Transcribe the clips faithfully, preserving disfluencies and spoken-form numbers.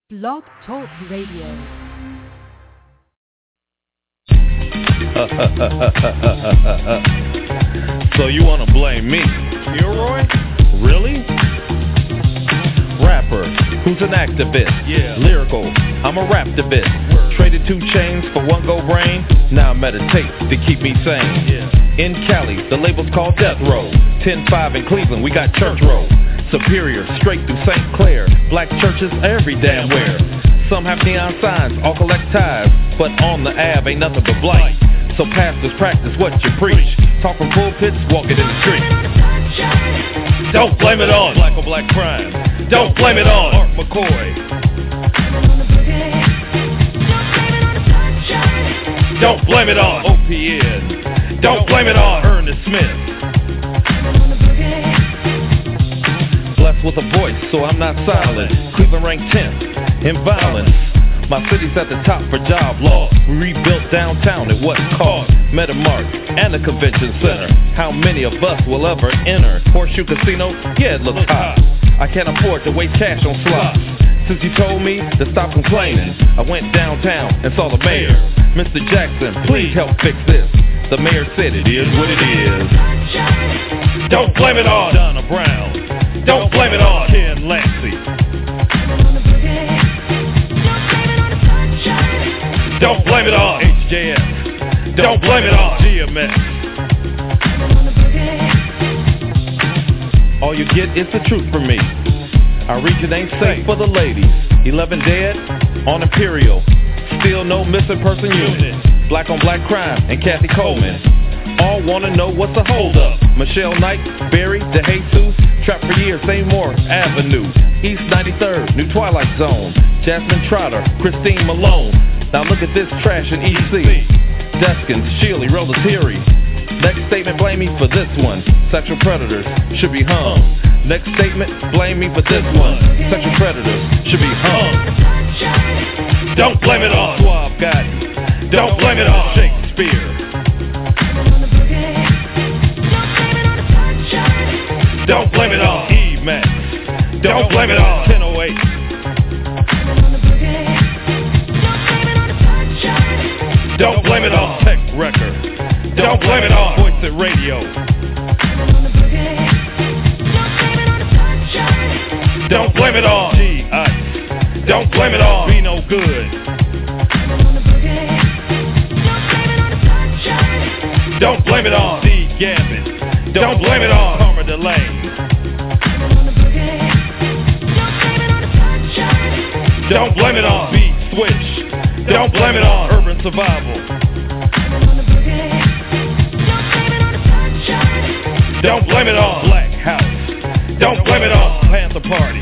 Blog Talk Radio. So you want to blame me? Leroy? Really? Rapper, who's an activist? Yeah. Lyrical, I'm a raptivist. Traded two chains for one gold brain. Now I meditate to keep me sane. Yeah. In Cali, the label's called Death Row. ten five in Cleveland, we got Church Row. Superior, straight through Saint Clair. Black churches every damn where. Some have neon signs, all collect ties. But on the Ave ain't nothing but blight. So pastors practice what you preach. Talk from pulpits, walk it in the street. Don't blame it on black on black crime. Don't blame it on Art McCoy. Don't blame it on O P N. Don't blame it on Ernest Smith. Blessed with a voice, so I'm not silent. Cleveland ranked tenth in violence. My city's at the top for job loss. We rebuilt downtown at what cost? Metamark and the convention center. How many of us will ever enter? Horseshoe Casino? Yeah, it looks hot. I can't afford to waste cash on slots. Since you told me to stop complaining, I went downtown and saw the mayor. Mister Jackson, please help fix this. The mayor said it is what it is. Don't blame it on Donna Brown. Don't blame it on Ken Lancey. Don't blame it on H J S. Don't blame it on G M S. All you get is the truth from me. Our region ain't safe for the ladies. Eleven dead on Imperial. Still no missing person unit. Black on black crime and Kathy Coleman. All wanna know what's the hold up. Michelle Knight, Barry, DeJesus. Trapped for years, Seymour Avenue. East ninety-third, New Twilight Zone. Jasmine Trotter, Christine Malone. Now look at this trash in E C. Deskins, Shealy, Rollatiri. Next statement, blame me for this one. Sexual predators should be hung. Next statement, blame me for this one. Sexual predators should be hung. Don't blame it on Suave Gotti. Don't blame it on Shakespeare. Don't blame it on E-Max. Don't blame it on ten oh eight. Don't blame it on Tech Record. Don't blame it on Voice at Radio. Don't blame it on G-Ice. Don't blame it on Be No Good. Don't blame it on D-Gambit. Don't blame it on Karma Delane. Don't blame it on B-Switch. Don't blame it on Urban Survival. Don't blame it on Black House. Don't blame it on Panther Party.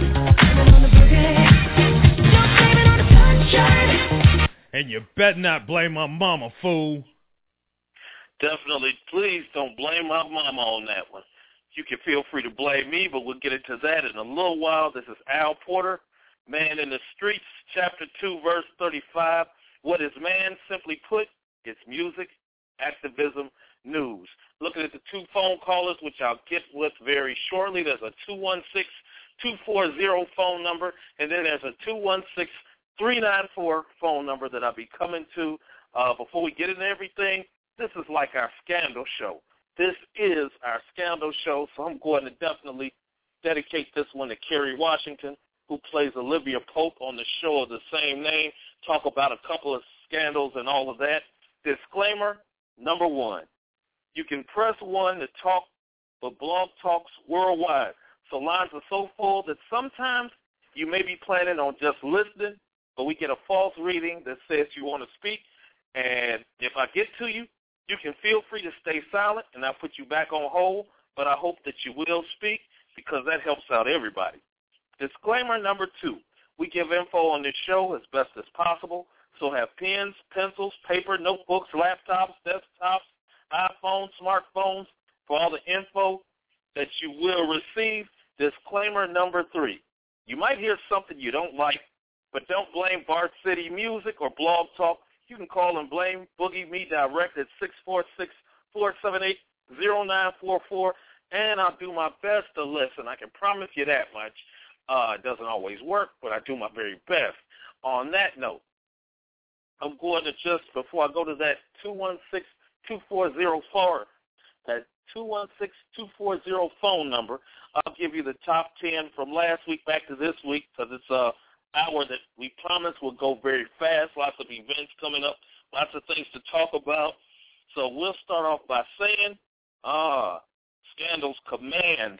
And you better not blame my mama, fool. Definitely, please don't blame my mama on that one. You can feel free to blame me, but we'll get into that in a little while. This is Al Porter, Man in the Streets, chapter two, verse thirty-five. What is man? Simply put, it's music, activism, news. Looking at the two phone callers, which I'll get with very shortly. There's a two one six, two four zero phone number, and then there's a two one six, three nine four phone number that I'll be coming to. Uh, before we get into everything, this is like our scandal show. This is our scandal show, so I'm going to definitely dedicate this one to Kerry Washington, who plays Olivia Pope on the show of the same name, talk about a couple of scandals and all of that. Disclaimer, number one, you can press one to talk, but Blog Talk's worldwide. So lines are so full that sometimes you may be planning on just listening, but we get a false reading that says you want to speak. And if I get to you, you can feel free to stay silent, and I'll put you back on hold, but I hope that you will speak because that helps out everybody. Disclaimer number two, we give info on this show as best as possible, so have pens, pencils, paper, notebooks, laptops, desktops, iPhones, smartphones, for all the info that you will receive. Disclaimer number three, you might hear something you don't like, but don't blame Bart City Music or Blog Talk. You can call and blame Boogie Me direct at six four six, four seven eight, zero nine four four, and I'll do my best to listen. I can promise you that much. Uh, it doesn't always work, but I do my very best. On that note, I'm going to just, before I go to that two one six, two four zero four, that two one six, two four zero phone number, I'll give you the top ten from last week back to this week, because it's a hour that we promised will go very fast, lots of events coming up, lots of things to talk about. So we'll start off by saying, ah, Scandals command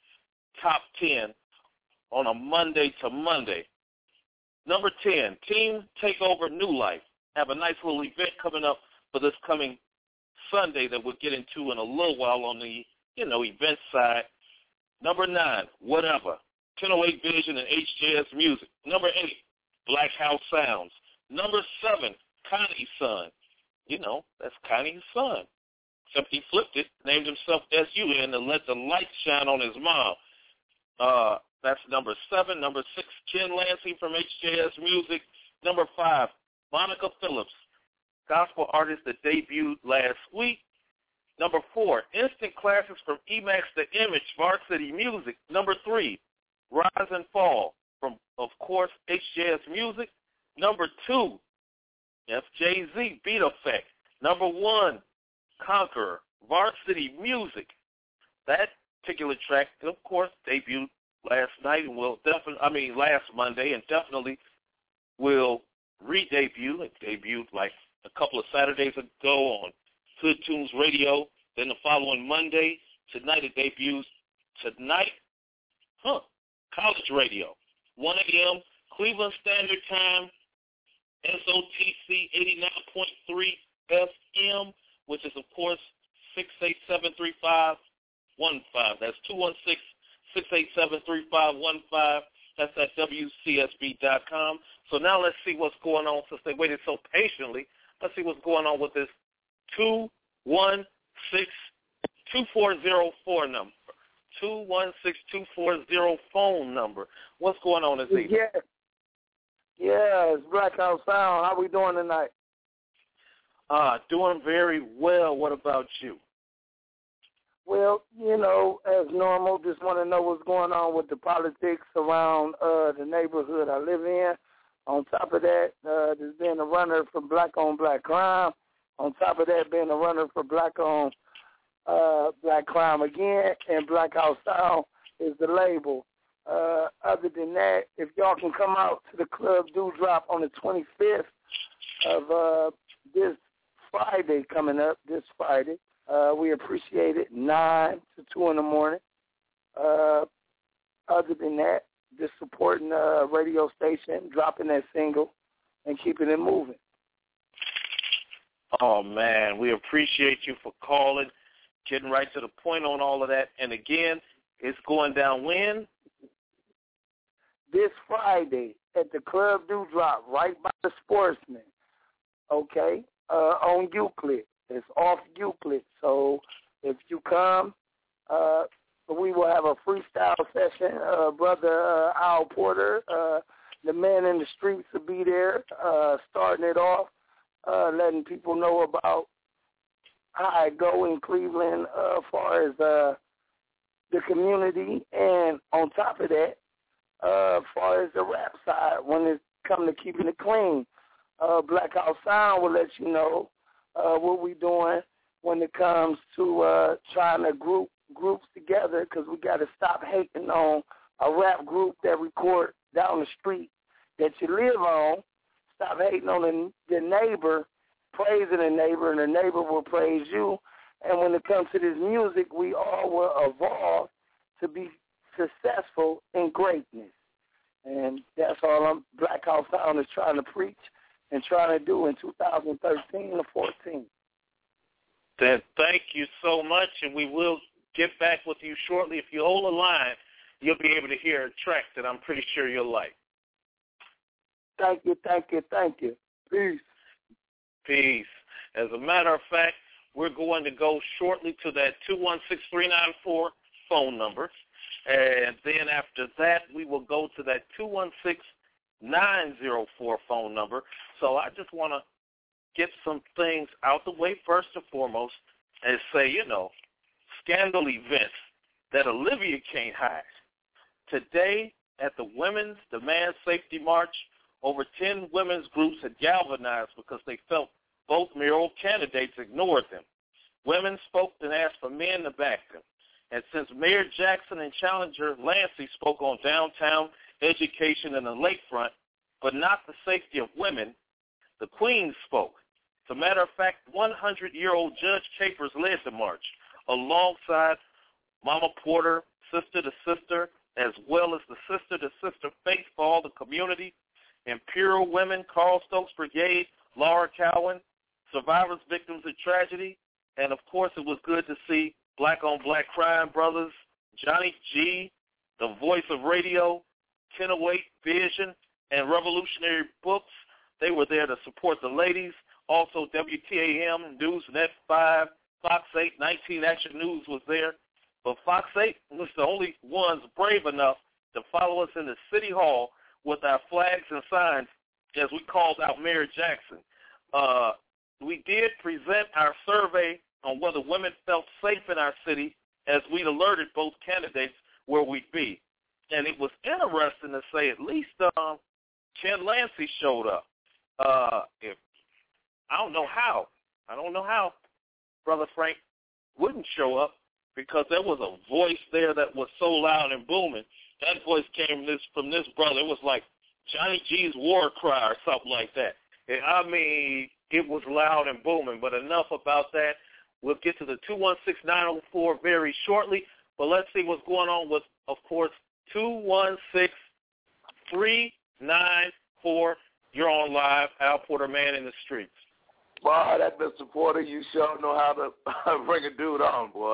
top ten on a Monday to Monday. Number ten, Team Takeover New Life. Have a nice little event coming up for this coming Sunday that we'll get into in a little while on the, you know, event side. Number nine, Whatever. ten oh eight Vision and H J S Music. Number eight, Black House Sounds. Number seven, Connie's Son. You know, that's Connie's son. Except he flipped it, named himself S U N, and let the light shine on his mom. Uh, that's number seven. Number six, Ken Lansing from H J S Music. Number five, Monica Phillips, gospel artist that debuted last week. Number four, Instant Classics from Emax The Image, Varsity Music. Number three, Rise and Fall from, of course, H J S Music. Number two, F J Z, Beat Effect. Number one, Conqueror, Varsity Music. That particular track, of course, debuted last night and will definitely, I mean, last Monday, and definitely will re-debut. It debuted like a couple of Saturdays ago on Hood Tunes Radio. Then the following Monday, tonight it debuts. Tonight, huh, College Radio, one a.m. Cleveland Standard Time, S O T C eighty-nine point three F M, which is, of course, six eight seven, three five one five. That's two one six, six eight seven, three five one five. That's at W C S B dot com. So now let's see what's going on. Since they waited so patiently, let's see what's going on with this two one six, two four zero four number. two one six, two four zero phone number. What's going on this evening? Yeah. Yeah, it's Black House Sound. How we doing tonight? Uh, doing very well. What about you? Well, you know, as normal, just want to know what's going on with the politics around uh, the neighborhood I live in. On top of that, uh, there's been a runner for Black on Black Crime. On top of that, being a runner for Black on uh, Black Crime again, and Black House Sound is the label. Uh, other than that, if y'all can come out to the Club Dewdrop on the twenty-fifth of uh, this Friday coming up, this Friday, uh, we appreciate it, nine to two in the morning. Uh, other than that, just supporting the radio station, dropping that single, and keeping it moving. Oh, man, we appreciate you for calling, getting right to the point on all of that. And, again, it's going down when? This Friday at the Club Dewdrop, right by the Sportsman, okay, uh, on Euclid. It's off Euclid. So if you come, uh, we will have a freestyle session. Uh, Brother uh, Al Porter, uh, the man in the streets, will be there, uh, starting it off, uh, letting people know about how I go in Cleveland uh, as far as uh, the community. And on top of that, Uh, as far as the rap side, when it comes to keeping it clean, uh, Black House Sound will let you know uh, what we're doing when it comes to uh, trying to group groups together, because we got to stop hating on a rap group that record down the street that you live on. Stop hating on the, the neighbor, praising the neighbor, and the neighbor will praise you. And when it comes to this music, we all will evolve to be successful in greatness. And that's all I'm, Black House Sound is trying to preach and trying to do in two thousand thirteen or fourteen. Then thank you so much, and we will get back with you shortly. If you hold a line, you'll be able to hear a track that I'm pretty sure you'll like. Thank you, thank you, thank you. Peace. Peace. As a matter of fact, we're going to go shortly to that two one six, three nine four phone number. And then after that, we will go to that two one six, nine zero four phone number. So I just want to get some things out the way first and foremost and say, you know, scandal events that Olivia can't hide. Today at the Women's Demand Safety March, over ten women's groups had galvanized because they felt both mayoral candidates ignored them. Women spoke and asked for men to back them. And since Mayor Jackson and challenger Lancey spoke on downtown education and the lakefront, but not the safety of women, the Queen spoke. As a matter of fact, one hundred-year-old Judge Capers led the march, alongside Mama Porter, Sister to Sister, as well as the Sister to Sister Faith for all the community, Imperial Women, Carl Stokes Brigade, Laura Cowan, survivors, victims of tragedy, and, of course, it was good to see black-on-black crime brothers, Johnny G, the voice of radio, ten oh eight Vision, and Revolutionary Books. They were there to support the ladies. Also, W T A M, Newsnet five, Fox eight, nineteen Action News was there. But Fox eight was the only ones brave enough to follow us in the City Hall with our flags and signs as we called out Mayor Jackson. Uh, we did present our survey on whether women felt safe in our city as we alerted both candidates where we'd be. And it was interesting to say at least um, Ken Lancey showed up. Uh, if I don't know how. I don't know how Brother Frank wouldn't show up, because there was a voice there that was so loud and booming. That voice came this, from this brother. It was like Johnny G's war cry or something like that. And I mean, it was loud and booming. But enough about that. We'll get to the two one six, nine oh four very shortly. But let's see what's going on with, of course, two one six, three nine four. You're on live, Al Porter, Man in the Streets. Boy, that Mister Porter, you sure know how to bring a dude on, boy.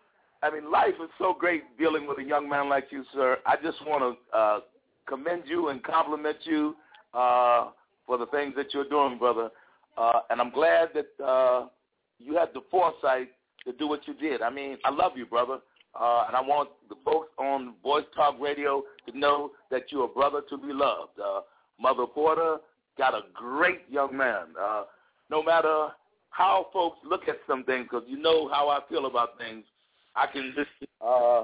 I mean, life is so great dealing with a young man like you, sir. I just want to uh, commend you and compliment you uh, for the things that you're doing, brother. Uh, and I'm glad that uh, you had the foresight to do what you did. I mean, I love you, brother. Uh, and I want the folks on Voice Talk Radio to know that you're a brother to be loved. Uh, Mother Porter got a great young man. Uh, no matter how folks look at some things, because you know how I feel about things, I can just uh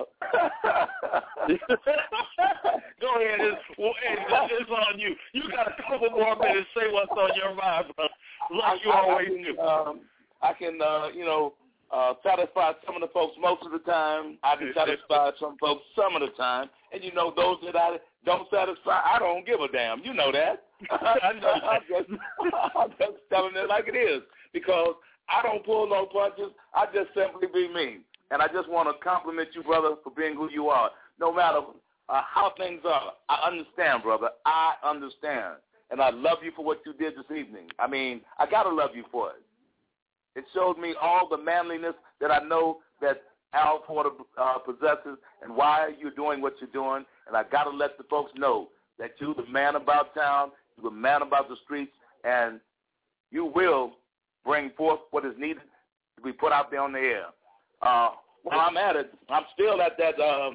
go ahead. It's, it's on you. You got a couple more minutes. Say what's on your mind, bro. Like you I, always I can, do. Um, I can, uh, you know, uh, satisfy some of the folks most of the time. I can satisfy some folks some of the time. And, you know, those that I don't satisfy, I don't give a damn. You know that. I know that. I'm, just, I'm just telling it like it is, because I don't pull no punches. I just simply be me. And I just want to compliment you, brother, for being who you are. No matter uh, how things are, I understand, brother. I understand. And I love you for what you did this evening. I mean, I got to love you for it. It showed me all the manliness that I know that Al Porter uh, possesses and why you're doing what you're doing. And I got to let the folks know that you're the man about town, you're the man about the streets, and you will bring forth what is needed to be put out there on the air. Uh, while I'm at it, I'm still at that uh,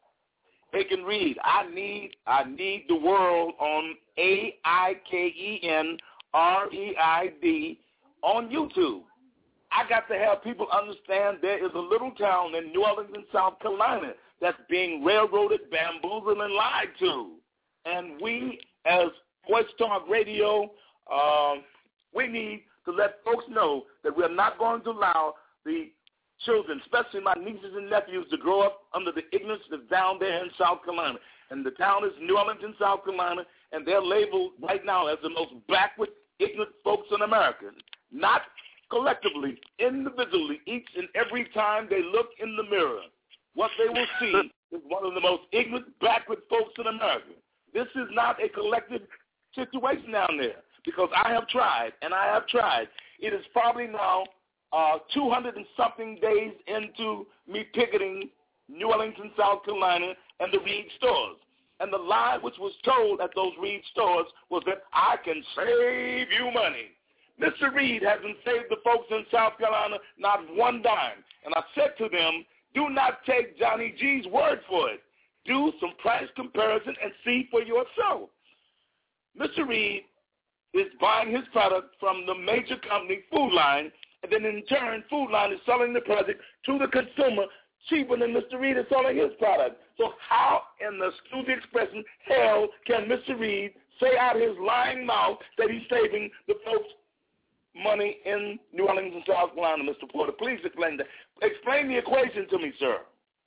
Take and Read. I need I need the world on A I K E N R E I D on YouTube. I got to have people understand there is a little town in New Orleans in South Carolina that's being railroaded, bamboozled, and lied to. And we, as Voice Talk Radio, uh, we need to let folks know that we're not going to allow the children, especially my nieces and nephews, to grow up under the ignorance that's down there in South Carolina. And the town is New Orleans in South Carolina, and they're labeled right now as the most backward, ignorant folks in America. Not collectively, individually, each and every time they look in the mirror, what they will see is one of the most ignorant, backward folks in America. This is not a collective situation down there, because I have tried, and I have tried. It is probably now Uh, two hundred and something days into me picketing New Orleans and South Carolina and the Reed stores. And the lie which was told at those Reed stores was that I can save you money. Mister Reed hasn't saved the folks in South Carolina not one dime. And I said to them, do not take Johnny G's word for it. Do some price comparison and see for yourself. Mister Reed is buying his product from the major company, Food Line, and then in turn, Food Line is selling the product to the consumer cheaper than Mister Reed is selling his product. So how in the excuse the expression hell can Mister Reed say out his lying mouth that he's saving the folks money in New Orleans and South Carolina, Mister Porter? Please explain that. Explain the equation to me, sir.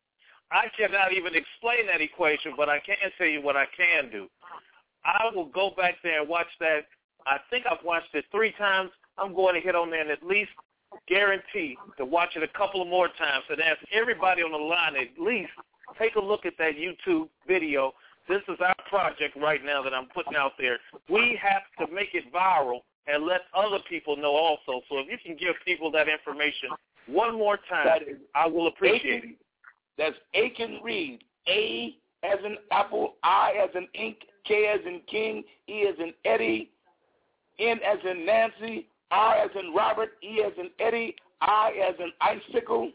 I cannot even explain that equation, but I can tell you what I can do. I will go back there and watch that. I think I've watched it three times. I'm going to hit on there and at least guarantee to watch it a couple of more times and ask everybody on the line at least take a look at that YouTube video. This is our project right now that I'm putting out there. We have to make it viral and let other people know also. So if you can give people that information one more time, I will appreciate it. That's Aiken Reed, A as in apple, I as in ink, K as in king, E as in Eddie, N as in Nancy, R as in Robert, E as in Eddie, I as in icicle,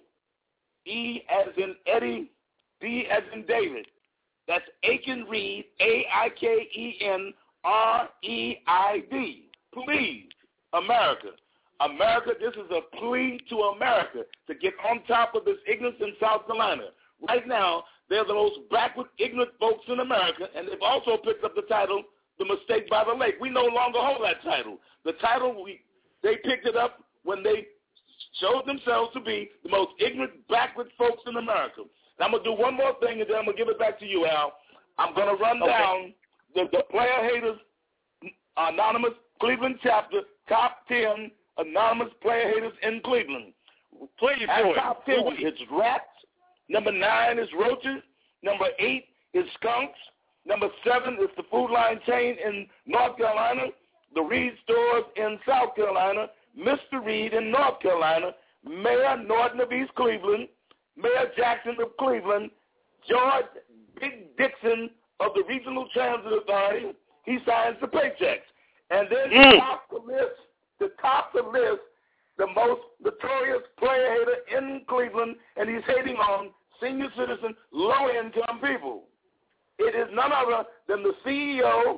E as in Eddie, D as in David. That's Aiken Reed, A I K E N R E I D. Please, America. America, this is a plea to America to get on top of this ignorance in South Carolina. Right now, they're the most backward, ignorant folks in America, and they've also picked up the title, The Mistake by the Lake. We no longer hold that title. The title, we they picked it up when they showed themselves to be the most ignorant, backward folks in America. Now, I'm going to do one more thing, and then I'm going to give it back to you, Al. I'm going to run okay. down the, the Player Haters Anonymous Cleveland chapter, top ten anonymous player haters in Cleveland. Please do At it. top ten, it's rats. Number nine is roaches. Number eight is skunks. Number seven is the Food Line chain in North Carolina, the Reed stores in South Carolina, Mister Reed in North Carolina, Mayor Norton of East Cleveland, Mayor Jackson of Cleveland, George Big Dixon of the Regional Transit Authority. He signs the paychecks. And then mm. to top the list, to top the list, the most notorious player hater in Cleveland, and he's hating on senior citizen, low-income people. It is none other than the C E O,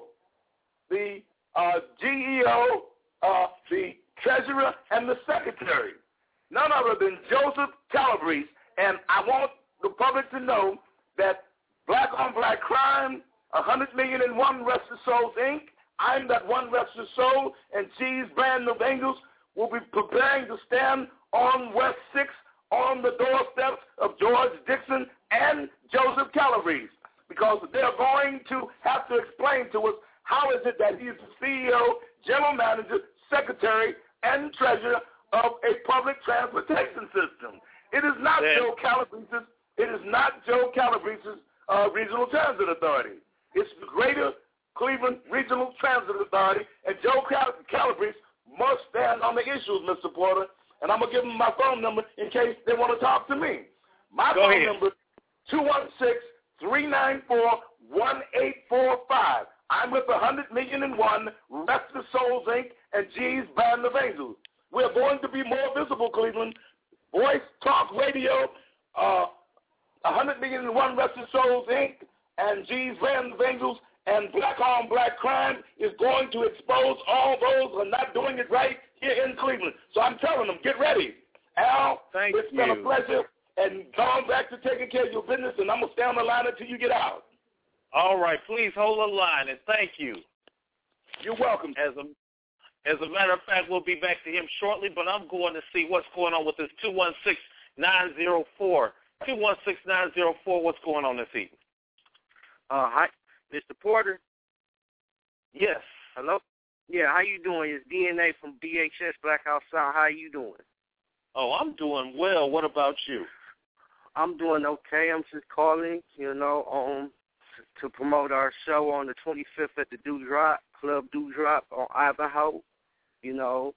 the uh, G E O, uh, the treasurer, and the secretary. None other than Joseph Calabrese. And I want the public to know that black-on-black crime, one hundred million and one Rested Souls, Incorporated, I'm that one Rested Soul, and G's Band of Angels will be preparing to stand on West sixth on the doorsteps of George Dixon and Joseph Calabrese, because they're going to have to explain to us how is it that he's the C E O, general manager, secretary, and treasurer of a public transportation system. It is not yeah. Joe Calabrese's, it is not Joe Calabrese's uh, Regional Transit Authority. It's the Greater Cleveland Regional Transit Authority, and Joe Cal- Calabrese must stand on the issues, Mister Porter, and I'm going to give them my phone number in case they want to talk to me. My Go phone ahead. number is two one six, three nine four, one eight four five. I'm with one hundred million and one, Rested Souls, Incorporated, and G's Band of Angels. We're going to be more visible, Cleveland. Voice, talk, radio, uh, one hundred million and one, Rested Souls, Incorporated, and G's Band of Angels, and black-on-black crime is going to expose all those who are not doing it right here in Cleveland. So I'm telling them, get ready. Al, Thank it's you. been a pleasure, and going back to taking care of your business, and I'm going to stay on the line until you get out. All right, please hold the line, and thank you. You're welcome. As a, as a matter of fact, we'll be back to him shortly, but I'm going to see what's going on with this two one six, nine zero four. two one six, nine zero four, what's going on this evening? Uh, hi, Mister Porter. Yes. Hello? Yeah, how you doing? It's D N A from B H S Black House Sound. How you doing? Oh, I'm doing well. What about you? I'm doing okay. I'm just calling, you know, um, to promote our show on the twenty-fifth at the Dewdrop, Club Dewdrop on Ivanhoe. You know,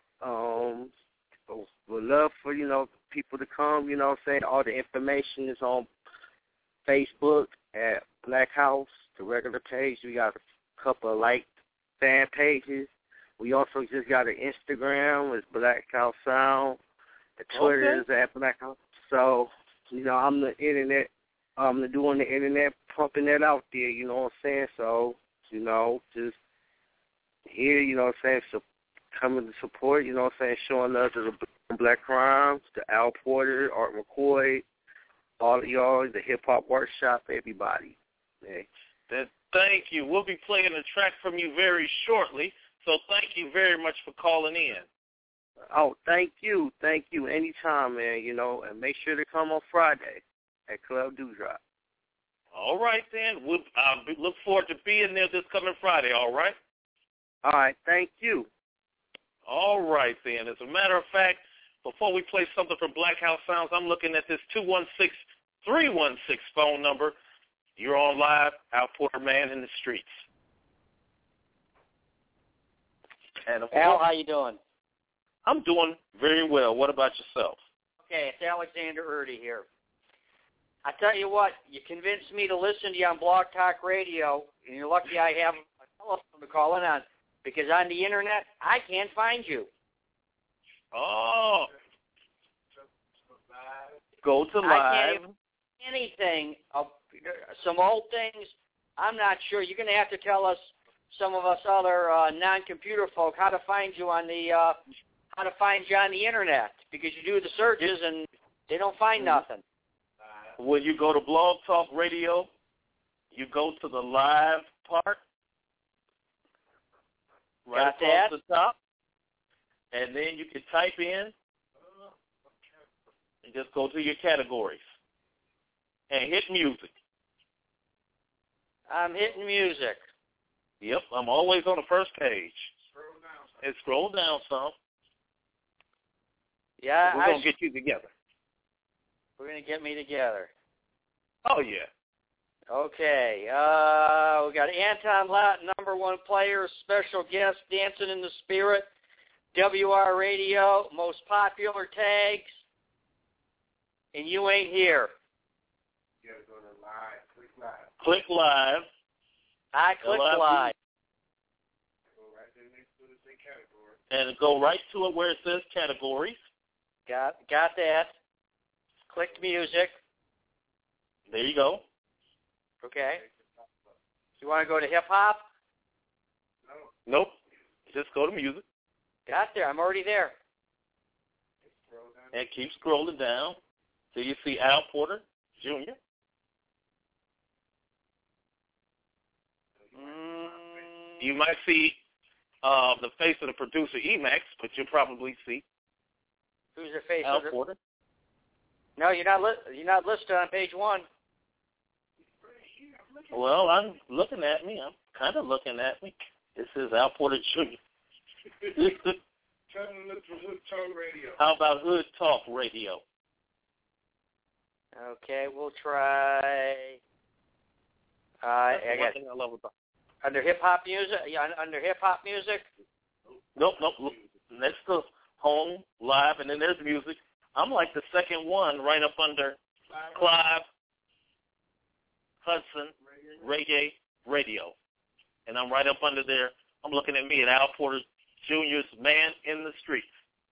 um, we'd love for, you know, people to come, you know what I'm saying? All the information is on Facebook at Black House, the regular page. We got a couple of like fan pages. We also just got an Instagram. It's Black House Sound. The Twitter okay. is at Black House. So, you know, I'm the internet. I'm doing the internet, pumping that out there. You know what I'm saying? So, you know, just here, you know what I'm saying? So coming to support. You know what I'm saying? Showing us the Black Crimes, the Al Porter, Art McCoy, all of y'all, the Hip Hop Workshop, everybody. Okay. That, thank you. We'll be playing a track from you very shortly, so thank you very much for calling in. Oh, thank you. Thank you. Anytime, man, you know, and make sure to come on Friday at Club Dewdrop. All right, then. We'll uh, look forward to being there this coming Friday, all right? All right. Thank you. All right, then. As a matter of fact, before we play something from Black House Sounds, I'm looking at this two one six, three one six phone number. You're on live, Al Porter, Man in the Streets. And Al, how you doing? I'm doing very well. What about yourself? Okay, it's Alexander Erdy here. I tell you what, you convinced me to listen to you on Blog Talk Radio, and you're lucky I have a telephone to call in on, because on the Internet, I can't find you. Oh. Go to live. I can't even anything. Uh, some old things, I'm not sure. You're going to have to tell us, some of us other uh, non-computer folk, how to find you on the uh, how to find you on the Internet, because you do the searches and they don't find nothing. When you go to Blog Talk Radio, you go to the live part, right Got across that? the top, and then you can type in and just go to your categories and hit music. I'm hitting music. Yep, I'm always on the first page. Scroll down some. And scroll down some. Yeah, We're I going to get you together. We're going to get me together. Oh, yeah. Okay. Uh, we got Anton Lott, number one player, special guest, Dancing in the Spirit, W R Radio, most popular tags, and you ain't here. You got to go to live. Click live. Click live. I click L I V. live. Go right there next to the category. And go right to it where it says categories. Got got that. Clicked music. There you go. Okay. You want to go to hip hop? No. Nope. Just go to music. Got there. I'm already there. And keep scrolling down till you see Al Porter Junior Mm. You might see uh, the face of the producer, Emax, but you'll probably see Who's the face Al of the... Porter. No, you're not. Li- you're not listed on page one. Well, I'm looking at me. I'm kind of looking at me. This is Al Porter Junior Tell them to look for Hood Talk Radio. How about Hood Talk Radio? Okay, we'll try. Uh, I That's the one got thing I love about. under hip hop music. Yeah, under hip hop music. Nope, nope. Look, next to home, live, and then there's music. I'm like the second one right up under Clive Hudson Reggae Radio. And I'm right up under there. I'm looking at me at Al Porter Junior's Man in the Streets.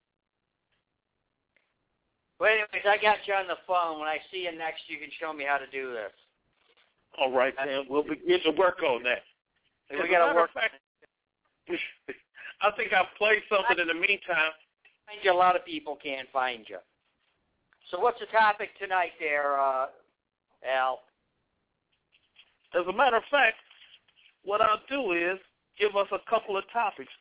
Well, anyways, I got you on the phone. When I see you next, you can show me how to do this. All right, then. We'll begin to work on that. We got to work. Fact, I think I'll play something in the meantime. Find you. A lot of people can't find you. So what's the topic tonight there, uh, Al? As a matter of fact, what I'll do is give us a couple of topics.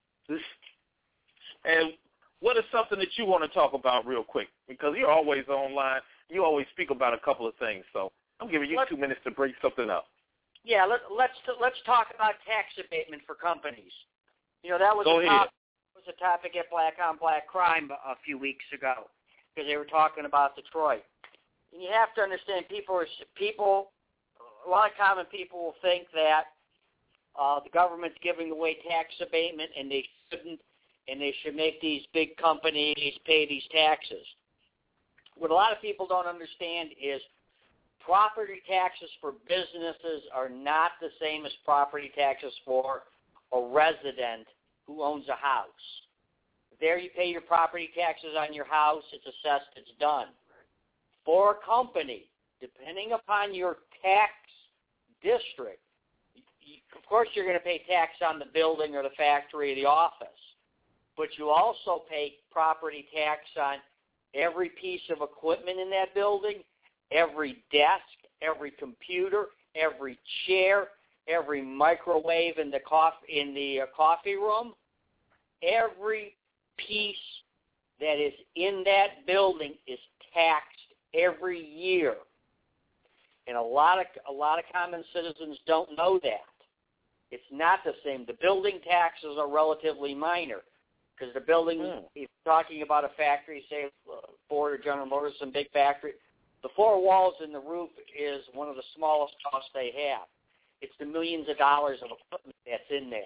And what is something that you want to talk about real quick? Because you're always online. You always speak about a couple of things. So I'm giving you let's, two minutes to bring something up. Yeah, let, let's let's talk about tax abatement for companies. You know, that was, Go a, ahead. topic, was a topic at Black on Black Crime a few weeks ago because they were talking about Detroit. And you have to understand, people are people. A lot of common people will think that uh, the government's giving away tax abatement, and they shouldn't, and they should make these big companies pay these taxes. What a lot of people don't understand is property taxes for businesses are not the same as property taxes for a resident who owns a house. There you pay your property taxes on your house, it's assessed, it's done. For a company, depending upon your tax district, you, of course you're going to pay tax on the building or the factory or the office, but you also pay property tax on every piece of equipment in that building, every desk, every computer, every chair, every microwave in the coffee in the uh, coffee room, every piece that is in that building is taxed every year. And a lot of a lot of common citizens don't know that. It's not the same. The building taxes are relatively minor because the building, mm. if you're talking about a factory, say Ford or General Motors, some big factory, the four walls and the roof is one of the smallest costs they have. It's the millions of dollars of equipment that's in there.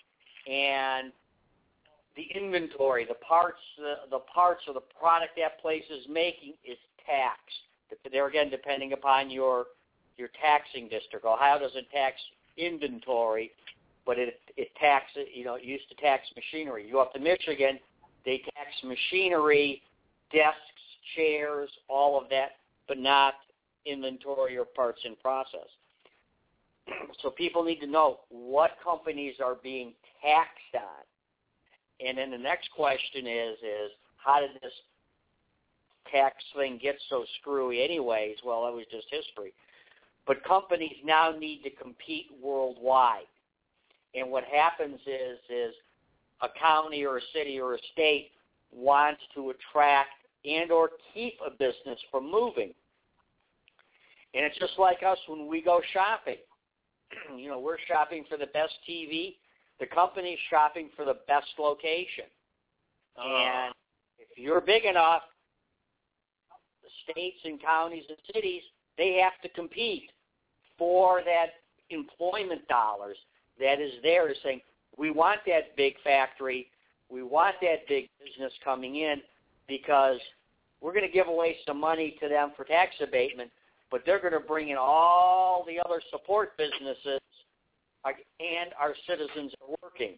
And the inventory, the parts, the, the parts of the product that place is making is taxed. There again, depending upon your your taxing district. Ohio doesn't tax inventory, but it it taxes. You know, it used to tax machinery. You go up to Michigan, they tax machinery, desks, chairs, all of that, but not inventory or parts in process. So people need to know what companies are being taxed on. And then the next question is, is how did this tax thing get so screwy anyways? Well, that was just history. But companies now need to compete worldwide. And what happens is, is a county or a city or a state wants to attract and or keep a business from moving. And it's just like us when we go shopping. You know, we're shopping for the best T V. The company's shopping for the best location. Uh. And if you're big enough, the states and counties and cities, they have to compete for that employment dollars that is there, saying, we want that big factory, we want that big business coming in because we're going to give away some money to them for tax abatement, but they're going to bring in all the other support businesses and our citizens are working.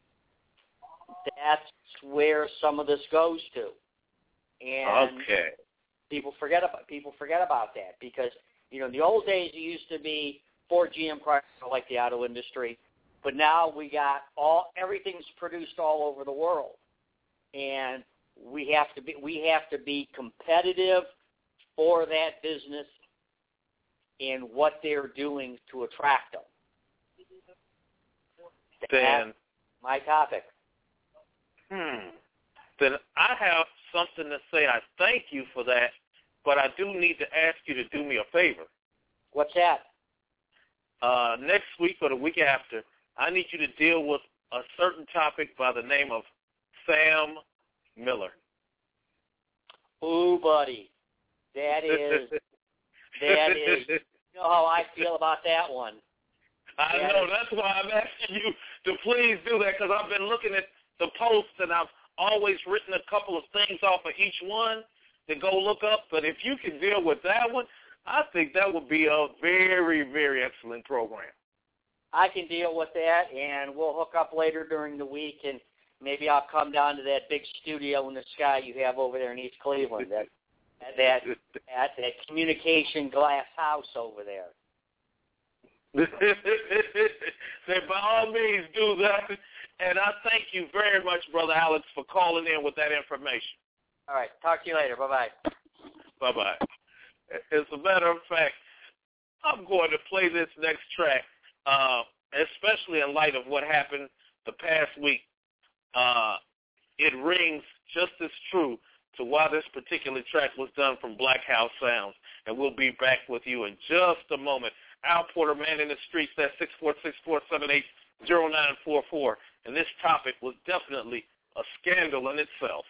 That's where some of this goes to. And okay. people forget about people forget about that because, you know, in the old days it used to be Ford, G M, Chrysler, like the auto industry, but now we got all everything's produced all over the world. And we have to be we have to be competitive for that business and what they're doing to attract them. Then, That's my topic. Hmm. Then I have something to say. I thank you for that, but I do need to ask you to do me a favor. What's that? Uh, next week or the week after, I need you to deal with a certain topic by the name of Sam Miller. Ooh, buddy. That is, that is, you know how I feel about that one. I that know. is, that's why I'm asking you to please do that because I've been looking at the posts and I've always written a couple of things off of each one to go look up. But if you can deal with that one, I think that would be a very, very excellent program. I can deal with that, and we'll hook up later during the week, and maybe I'll come down to that big studio in the sky you have over there in East Cleveland, that that that, that communication glass house over there. Say, by all means, do that. And I thank you very much, Brother Alex, for calling in with that information. All right. Talk to you later. Bye-bye. Bye-bye. As a matter of fact, I'm going to play this next track, uh, especially in light of what happened the past week. Uh, it rings just as true to why this particular track was done from Black House Sounds. And we'll be back with you in just a moment. Al Porter, Man in the Streets, that's six four six, four seven eight, zero nine four four. And this topic was definitely a scandal in itself.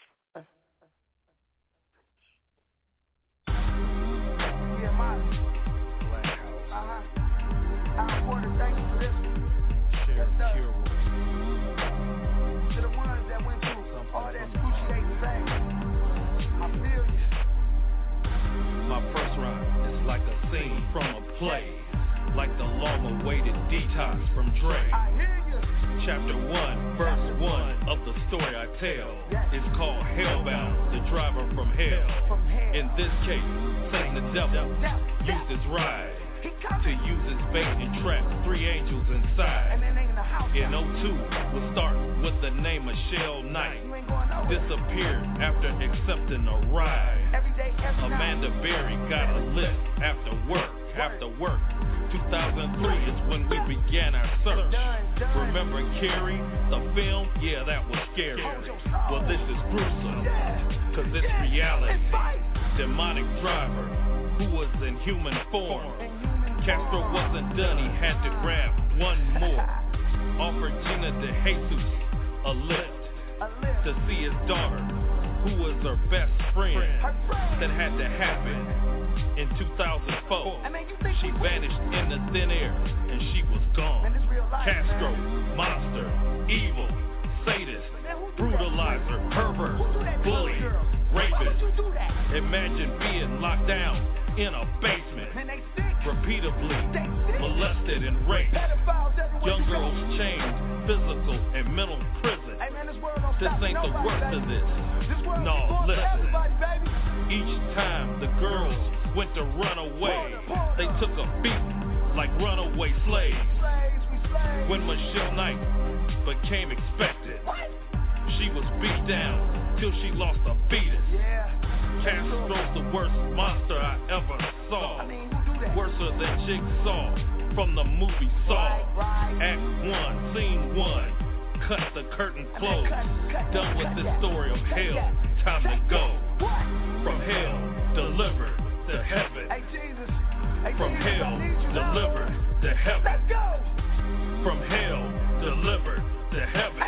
My first rhyme is like a scene from a play, like the long-awaited detox from Dre. Chapter one, verse one of the story I tell is called Hellbound, the driver from hell. In this case, Satan the devil used his ride to use his bait and trap three angels inside. In oh two, we'll start with the the name Michelle Knight disappeared after accepting a ride. Amanda Berry got a lift after work, after work. two thousand three is when we began our search. Remember Carrie, the film? Yeah, that was scary. Well, this is gruesome, cause it's reality. Demonic driver who was in human form. Castro wasn't done, he had to grab one more. Offered Gina de Jesus a lift to see his daughter, who was her best friend. That had to happen in two thousand four. She vanished in the thin air and she was gone. Castro, monster, evil, sadist, brutalizer, pervert, bully, rapist. Imagine being locked down in a basement, repeatedly molested and raped. Young girls chained, physical and mental prison. This ain't the worst of this. No, listen. Each time the girls went to run away, they took a beat like runaway slaves. When Michelle Knight became expected, she was beat down till she lost a fetus. Castro's the worst monster I ever saw. Worser than Jigsaw from the movie Saw. Act one, scene one. Cut the curtain closed. Done with this story of hell. Time to go. From hell, delivered to heaven. From hell, delivered to heaven. From hell, delivered to heaven.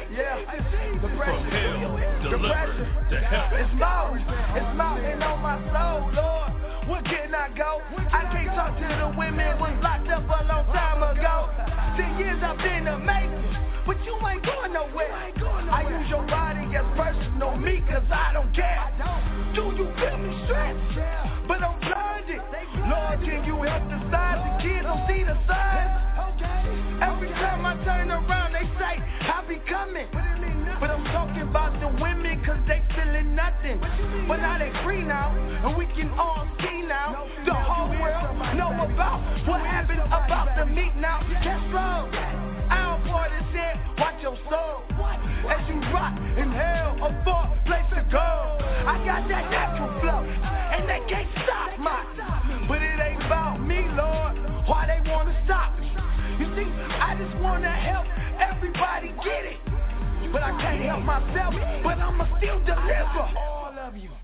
From hell, delivered to heaven. It's mountain, it's mountain on my soul, Lord. Where can I go? I can't talk to the women was locked up a long time ago. Ten years I've been a making, but you ain't going nowhere. I use your body as personal me, cause I don't care. Do you feel me stretch? But I'm blinded. Lord, can you help the signs? The kids don't see the signs. Every time I turn around, they say, I be coming. But I'm talking about the women, cause they feeling nothing. But now they free now, and we can all see now. The whole world know about what happened about the meat now. Castro, I don't pour this in, watch your soul. As you rot in hell, a far place to go. I got that natural flow, and they can't stop mine. But it ain't about me, Lord, why they wanna stop me. You see, I just wanna help everybody get it. But I can't help myself, but I'ma still deliver all of you.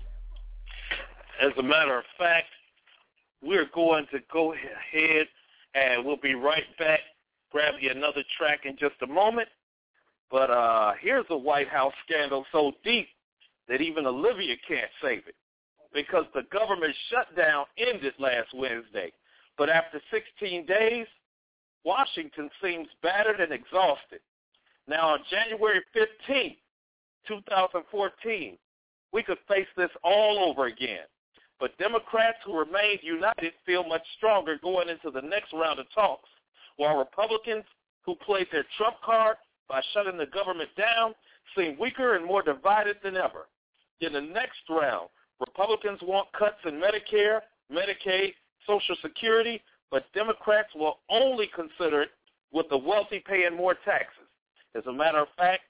As a matter of fact, we're going to go ahead and we'll be right back. Grab you another track in just a moment. But uh, here's a White House scandal so deep that even Olivia can't save it, because the government shutdown ended last Wednesday. But after sixteen days, Washington seems battered and exhausted. Now, on January fifteenth, twenty fourteen, we could face this all over again. But Democrats who remained united feel much stronger going into the next round of talks, while Republicans who played their trump card by shutting the government down seem weaker and more divided than ever. In the next round, Republicans want cuts in Medicare, Medicaid, Social Security, but Democrats will only consider it with the wealthy paying more taxes. As a matter of fact,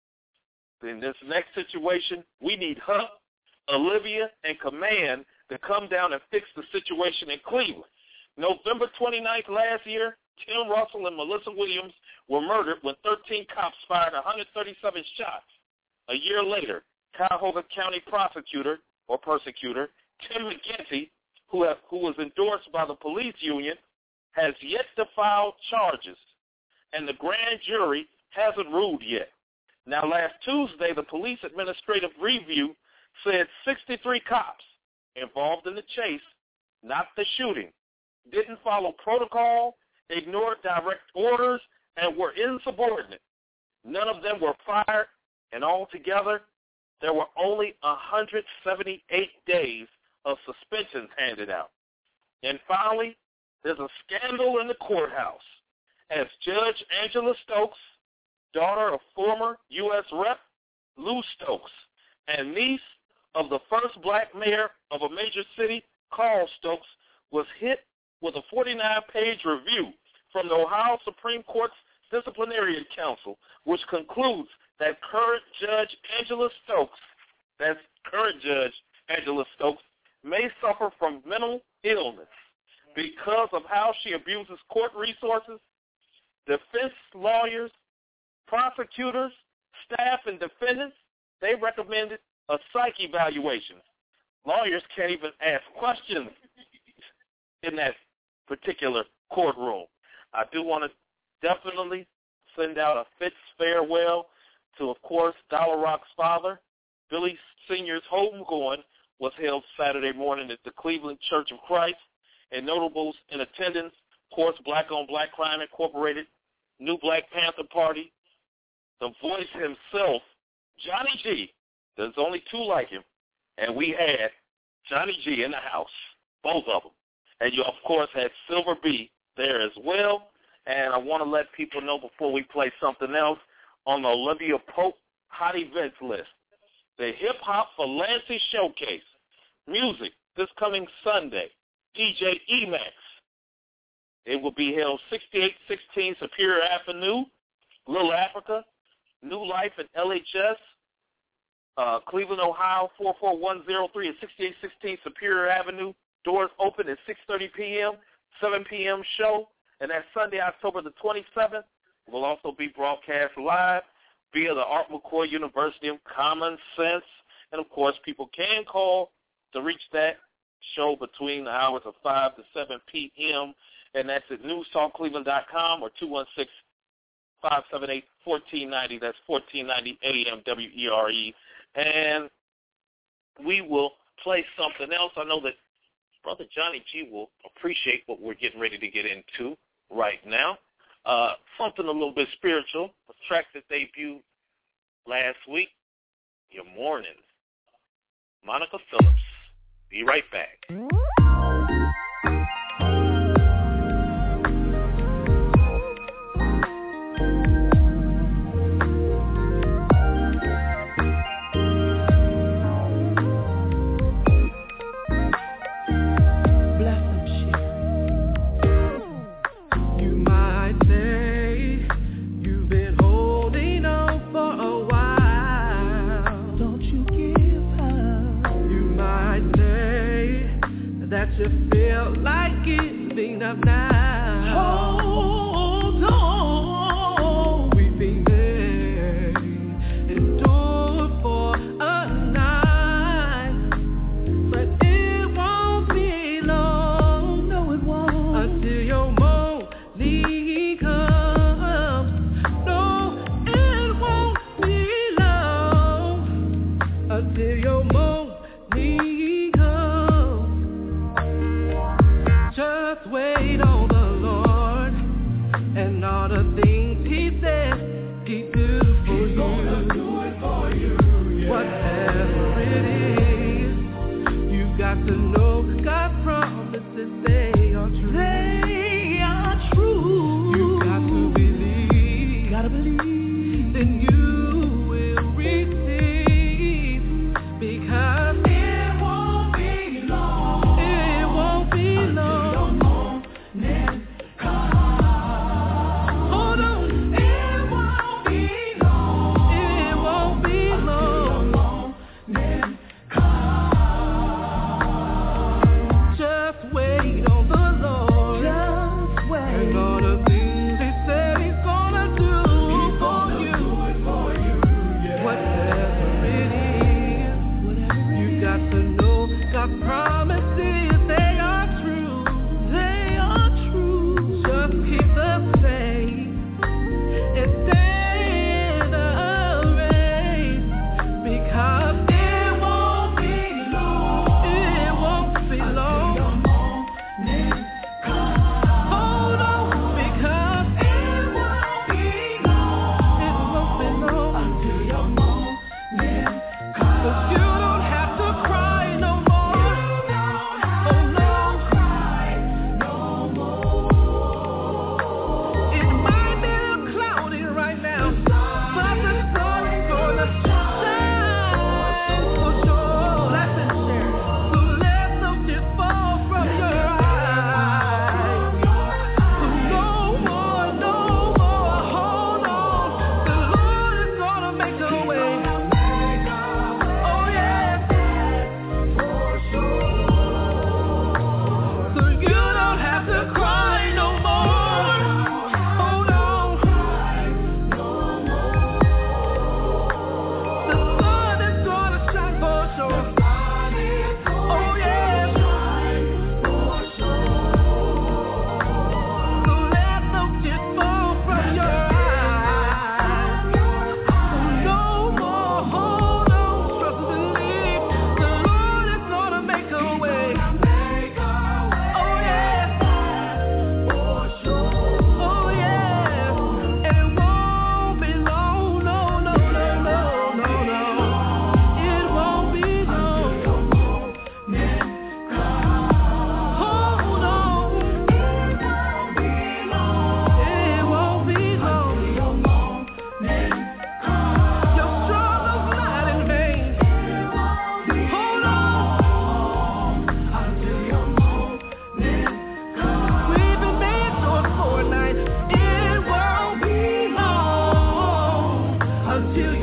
in this next situation, we need Huck, Olivia, and Command to come down and fix the situation in Cleveland. November twenty-ninth last year, Tim Russell and Melissa Williams were murdered when thirteen cops fired one hundred thirty-seven shots. A year later, Cuyahoga County prosecutor, or persecutor, Tim McGinty, who, have, who was endorsed by the police union, has yet to file charges, and the grand jury hasn't ruled yet. Now, last Tuesday, the Police Administrative Review said sixty-three cops involved in the chase, not the shooting, didn't follow protocol, ignored direct orders, and were insubordinate. None of them were fired, and altogether, there were only one hundred seventy-eight days of suspensions handed out. And finally, there's a scandal in the courthouse, as Judge Angela Stokes, daughter of former U S Rep Lou Stokes, and niece of the first black mayor of a major city, Carl Stokes, was hit with a forty-nine page review from the Ohio Supreme Court's Disciplinary Council, which concludes that current Judge Angela Stokes, that's current Judge Angela Stokes, may suffer from mental illness because of how she abuses court resources. Defense lawyers, prosecutors, staff, and defendants, they recommended a psych evaluation. Lawyers can't even ask questions in that particular courtroom. I do want to definitely send out a Fitz farewell to, of course, Dollar Rock's father. Billy Senior's homegoing was held Saturday morning at the Cleveland Church of Christ, and notables in attendance, of course, Black on Black Crime Incorporated, New Black Panther Party, the voice himself, Johnny G. There's only two like him, and we had Johnny G in the house, both of them. And you, of course, had Silver B there as well. And I want to let people know before we play something else on the Olivia Pope Hot Events list. The Hip Hop for Lansing Showcase. Music this coming Sunday. D J E-Max. It will be held sixty-eight sixteen Superior Avenue, Little Africa. New Life at L H S. Uh, Cleveland, Ohio, four four one zero three at sixty-eight sixteen Superior Avenue. Doors open at six thirty p.m., seven p.m. show. And that's Sunday, October the twenty-seventh. It will also be broadcast live via the Art McCoy University of Common Sense. And, of course, people can call to reach that show between the hours of five to seven p.m. And that's at news talk cleveland dot com or two one six, five seven eight, one four nine zero. That's fourteen ninety A M W E R E. And we will play something else. I know that Brother Johnny G will appreciate what we're getting ready to get into right now. Uh, something a little bit spiritual, a track that debuted last week, Your Morning. Monica Phillips. Be right back. That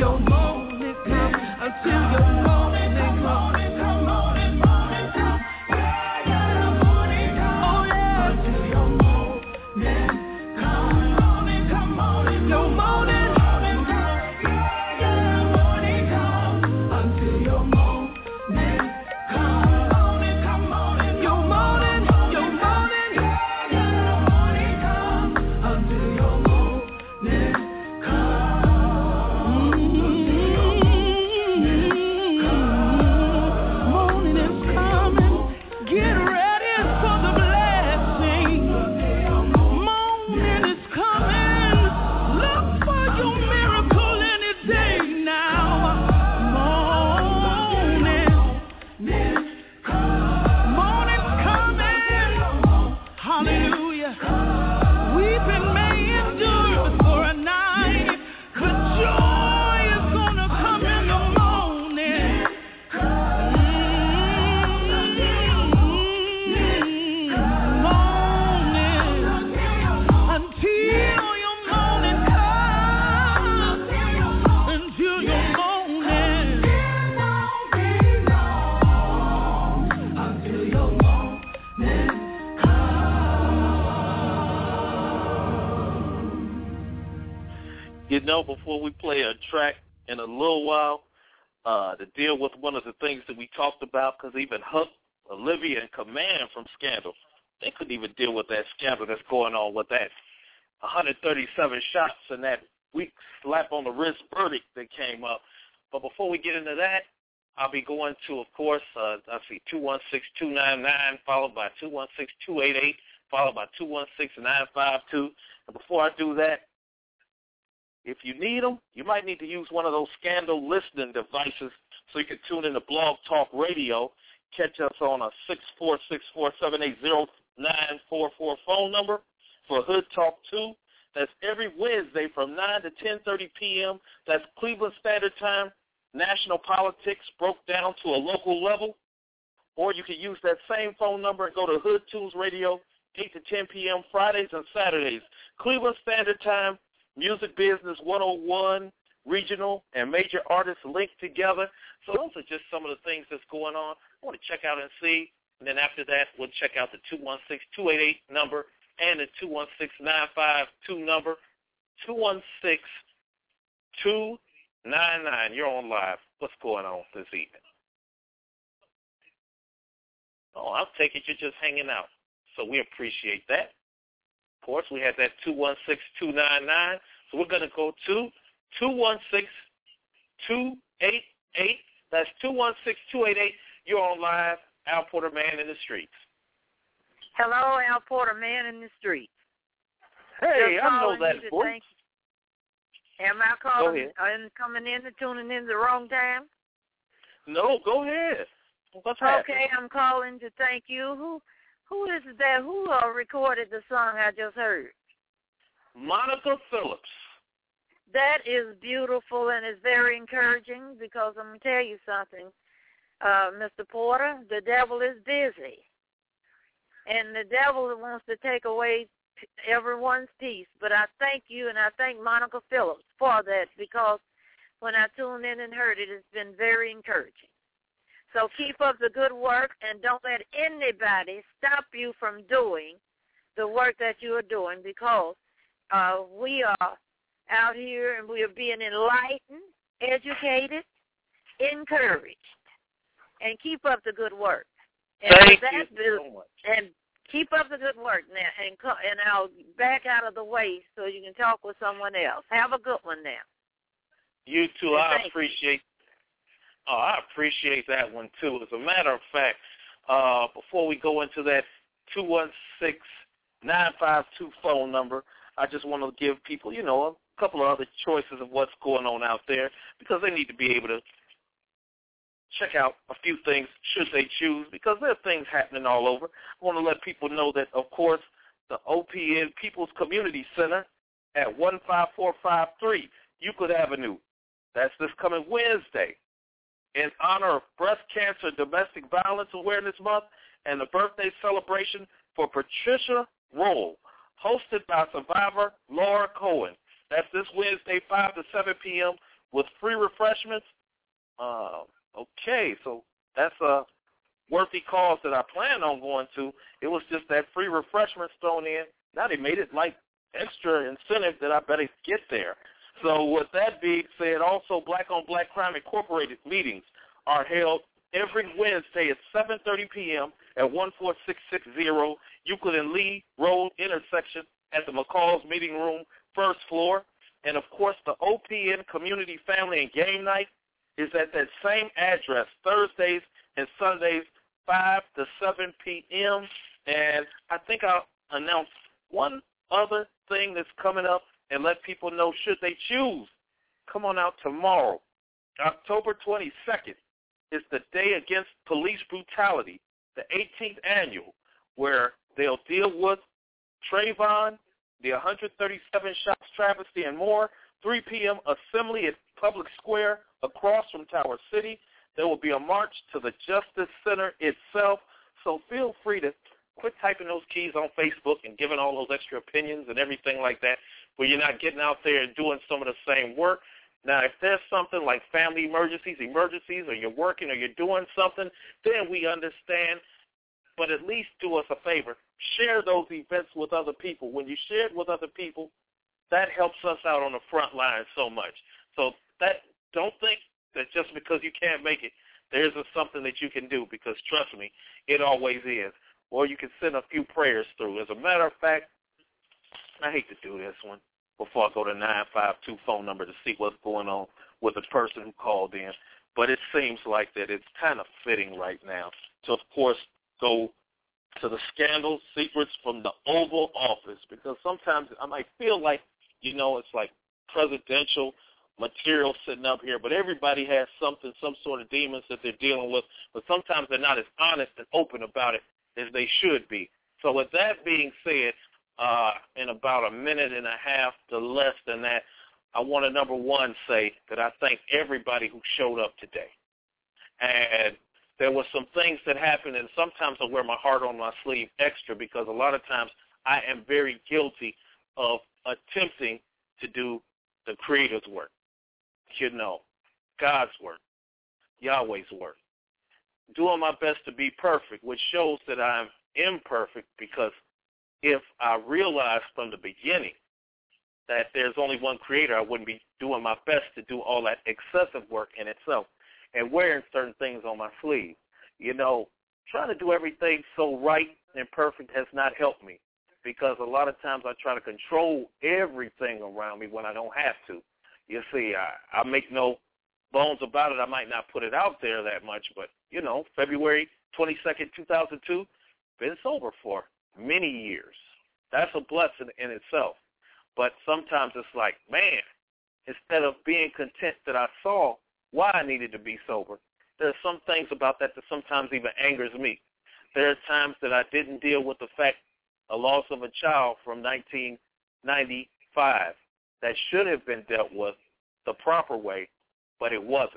your morning come, until your morning come. You know, before we play a track in a little while, uh, to deal with one of the things that we talked about, because even Huck, Olivia, and Command from Scandal, they couldn't even deal with that scandal that's going on with that one hundred thirty-seven shots and that weak slap on the wrist verdict that came up. But before we get into that, I'll be going to, of course, uh, I see two one six, two nine nine, followed by two one six, two eight eight, followed by two one six, nine five two. And before I do that, if you need them, you might need to use one of those Scandal listening devices so you can tune in to Blog Talk Radio. Catch us on a six four six, four seven eight, zero nine four four phone number for Hood Talk two. That's every Wednesday from nine to ten thirty p.m. That's Cleveland Standard Time. National politics broke down to a local level. Or you can use that same phone number and go to Hood Tunes Radio, eight to ten p.m. Fridays and Saturdays. Cleveland Standard Time. Music Business one oh one, regional and major artists linked together. So those are just some of the things that's going on. I want to check out and see. And then after that, we'll check out the two one six, two eight eight number and the two one six, nine five two number. two one six, two nine nine. You're on live. What's going on this evening? Oh, I'll take it you're just hanging out. So we appreciate that. Of course, we had that two one six, two nine nine. So we're going to go to two one six, two eight eight. That's two one six, two eight eight. You're on live. Al Porter, Man in the Streets. Hello, Al Porter, Man in the Streets. Hey, I know that voice. Thank you. Am I calling and coming in and tuning in the wrong time? No, go ahead. What's okay, happening? I'm calling to thank you. Who Who is that? Who uh, recorded the song I just heard? Monica Phillips. That is beautiful and is very encouraging because I'm going to tell you something, uh, Mister Porter, the devil is busy. And the devil wants to take away everyone's peace. But I thank you and I thank Monica Phillips for that because when I tuned in and heard it, it's been very encouraging. So keep up the good work and don't let anybody stop you from doing the work that you are doing because uh, we are out here and we are being enlightened, educated, encouraged. And keep up the good work. And Thank that you is, so much. And keep up the good work now. And, and I'll back out of the way so you can talk with someone else. Have a good one now. You too. And I thank appreciate Oh, I appreciate that one, too. As a matter of fact, uh, before we go into that two one six, nine five two phone number, I just want to give people, you know, a couple of other choices of what's going on out there because they need to be able to check out a few things should they choose because there are things happening all over. I want to let people know that, of course, the O P N People's Community Center at one five four five three Euclid Avenue. That's this coming Wednesday. In honor of Breast Cancer Domestic Violence Awareness Month and the birthday celebration for Patricia Roll, hosted by survivor Laura Cohen. That's this Wednesday, five to seven p.m., with free refreshments. Uh, okay, so that's a worthy cause that I plan on going to. It was just that free refreshments thrown in. Now they made it like extra incentive that I better get there. So with that being said, also Black on Black Crime Incorporated meetings are held every Wednesday at seven thirty p.m. at one four six six zero Euclid and Lee Road intersection at the McCall's Meeting Room, first floor. And, of course, the O P N Community Family and Game Night is at that same address, Thursdays and Sundays, five to seven p.m. And I think I'll announce one other thing that's coming up and let people know, should they choose, come on out tomorrow. October twenty-second is the Day Against Police Brutality, the eighteenth annual, where they'll deal with Trayvon, the one hundred thirty-seven shots travesty, and more. three p.m. assembly at Public Square across from Tower City. There will be a march to the Justice Center itself. So feel free to quit typing those keys on Facebook and giving all those extra opinions and everything like that, where you're not getting out there and doing some of the same work. Now, if there's something like family emergencies, emergencies, or you're working or you're doing something, then we understand. But at least do us a favor. Share those events with other people. When you share it with other people, that helps us out on the front line so much. So that don't think that just because you can't make it, there isn't something that you can do, because trust me, it always is. Or you can send a few prayers through. As a matter of fact, I hate to do this one before I go to nine five two phone number to see what's going on with the person who called in, but it seems like that it's kind of fitting right now to, of course, go to the scandal secrets from the Oval Office, because sometimes I might feel like, you know, it's like presidential material sitting up here, but everybody has something, some sort of demons that they're dealing with, but sometimes they're not as honest and open about it as they should be. So with that being said, uh, in about a minute and a half to less than that, I want to, number one, say that I thank everybody who showed up today. And there were some things that happened, and sometimes I wear my heart on my sleeve extra, because a lot of times I am very guilty of attempting to do the Creator's work, you know, God's work, Yahweh's work, doing my best to be perfect, which shows that I'm imperfect, because if I realized from the beginning that there's only one Creator, I wouldn't be doing my best to do all that excessive work in itself and wearing certain things on my sleeve. You know, trying to do everything so right and perfect has not helped me, because a lot of times I try to control everything around me when I don't have to. You see, I, I make no bones about it. I might not put it out there that much, but, you know, February twenty-second, two thousand two, been sober for many years. That's a blessing in itself. But sometimes it's like, man, instead of being content that I saw why I needed to be sober, there are some things about that that sometimes even angers me. There are times that I didn't deal with the fact, a loss of a child from nineteen ninety-five, that should have been dealt with the proper way, but it wasn't.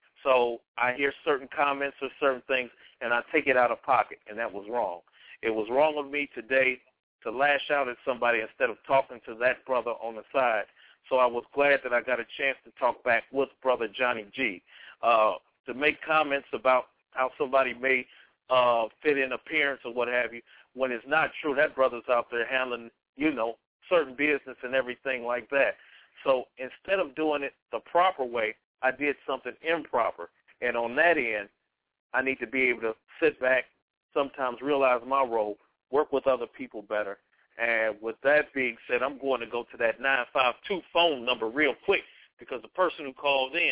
So I hear certain comments or certain things, and I take it out of pocket, and that was wrong. It was wrong of me today to lash out at somebody instead of talking to that brother on the side. So I was glad that I got a chance to talk back with Brother Johnny G, uh, to make comments about how somebody may uh, fit in appearance or what have you, when it's not true. That brother's out there handling, you know, certain business and everything like that. So instead of doing it the proper way, I did something improper. And on that end, I need to be able to sit back, sometimes realize my role, work with other people better. And with that being said, I'm going to go to that nine five two phone number real quick, because the person who called in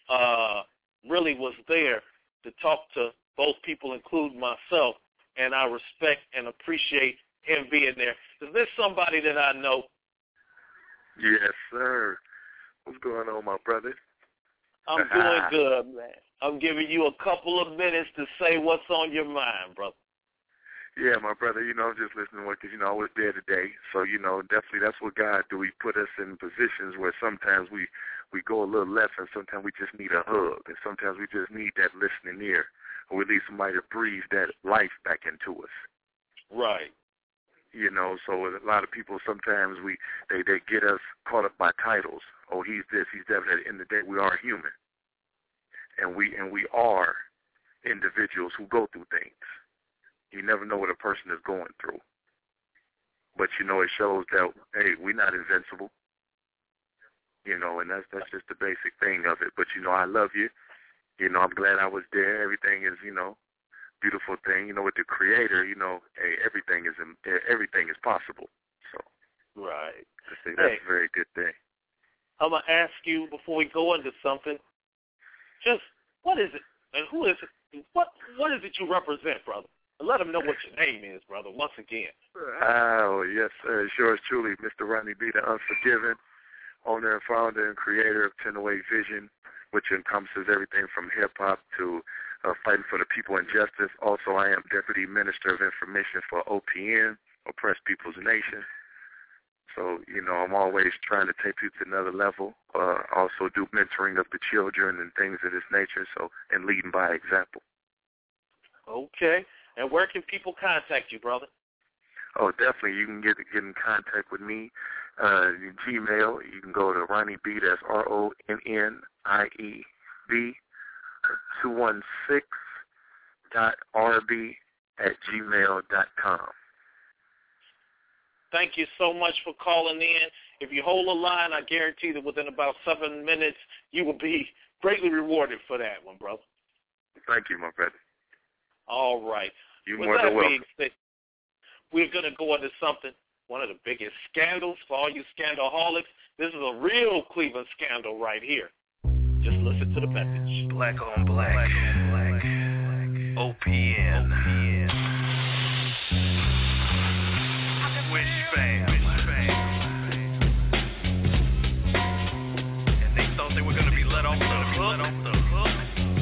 uh, really was there to talk to both people, including myself, and I respect and appreciate him being there. Is this somebody that I know? Yes, sir. What's going on, my brother? I'm doing good, man. I'm giving you a couple of minutes to say what's on your mind, brother. Yeah, my brother, you know, I'm just listening to what, because, you know, I was there today. So, you know, definitely that's what God do. He put us in positions where sometimes we, we go a little left, and sometimes we just need a hug, and sometimes we just need that listening ear, or we need somebody to breathe that life back into us. Right. You know, so a lot of people sometimes we they, they get us caught up by titles. Oh, he's this, he's that. But at the end of the day, we are human, and we and we are individuals who go through things. You never know what a person is going through, but you know it shows that hey, we're not invincible. You know, and that's that's just the basic thing of it. But you know, I love you. You know, I'm glad I was there. Everything is, you know, beautiful thing. You know, with the Creator, you know, hey, everything is everything is possible. So, right. That's, that's hey, a very good thing. I'm gonna ask you before we go into something. Just what is it, and who is it? What what is it you represent, brother? And let them know what your name is, brother. Once again. Oh yes, sir. Yours truly, Mister Rodney B, the Unforgiven, owner and founder and creator of ten oh eight Vision, which encompasses everything from hip-hop to uh, fighting for the people and justice. Also, I am Deputy Minister of Information for O P N, Oppressed People's Nation. So, you know, I'm always trying to take people to another level. Uh, also do mentoring of the children and things of this nature, so and leading by example. Okay. And where can people contact you, brother? Oh, definitely. You can get get in contact with me. Uh, Gmail, you can go to Ronnie B, that's R O N N I E B, two one six dot R B at gmail dot com. Thank you so much for calling in. If you hold the line, I guarantee that within about seven minutes, you will be greatly rewarded for that one, brother. Thank you, my brother. All right. You're With more that than welcome. being said, we're going to go into something, one of the biggest scandals for all you scandalholics. This is a real Cleveland scandal right here. Just listen to the message. Black on black. Black on black. O P N. O P N. Wish fam. Wish fam. And they thought they were going to be let off the hook. Let off the hook.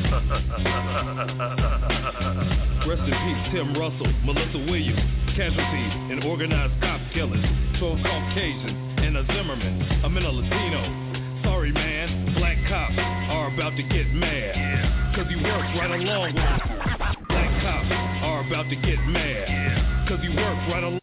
Rest in peace, Tim Russell, Melissa Williams, casualties in organized cop killings, twelve Caucasians, and a Zimmerman, a minor Latino. Sorry, man, black cops are about to get mad, cause you work right along with us. Black cops are about to get mad, cause you work right along